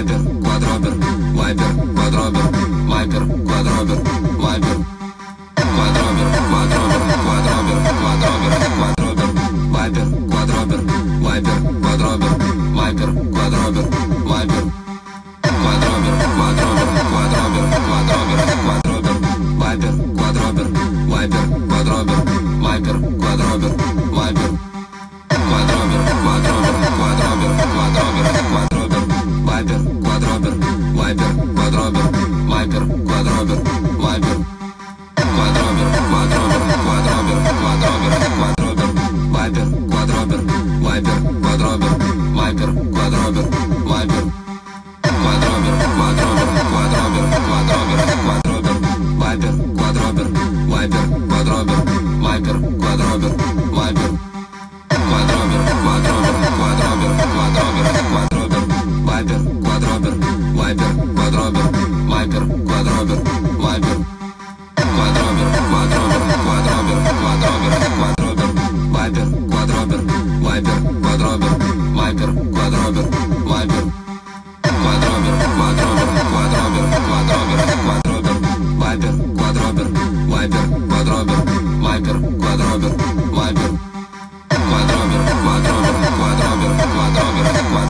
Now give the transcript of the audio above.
Вайбер, квадробер, вайбер, квадробер, вайбер, квадробер, вайбер, квадробер, квадробер, квадробер, квадробер, квадробер, вайбер, квадробер, вайбер, квадробер, вайбер, квадробер, вайбер, квадробер, квадробер, квадробер, квадробер, квадробер, вайбер, квадробер, вайбер, квадробер, вайбер, квадробер, вайбер, квадробер, квадробер, квадробер, квадробер, квадробер, вайбер, квадробер, вайбер, квадробер, вайбер, квадробер, вайбер, квадробер, квадробер, квадробер, квадробер, квадробер, вайбер, квадробер, вайбер, квадробер, вайбер, квадробер, вайбер, квадробер, квадробер, квадробер, квадробер, квадробер, вайбер, квадробер, вайбер, квадробер, вайбер, квадробер, вайбер, квадробер, квадробер, квадробер, квадробер, квадробер, вайбер, квадробер, вайбер, квадробер, вайбер, квадробер, вайбер, квадробер, квадробер, квадробер, квадробер, квадробер, вайбер, квадробер, вайбер, квадробер, вайбер, квадробер, вайбер, квадробер, квадробер, квадробер, квадробер, квадробер, вайбер, квадробер, вайбер, квадробер, вайбер, квадробер.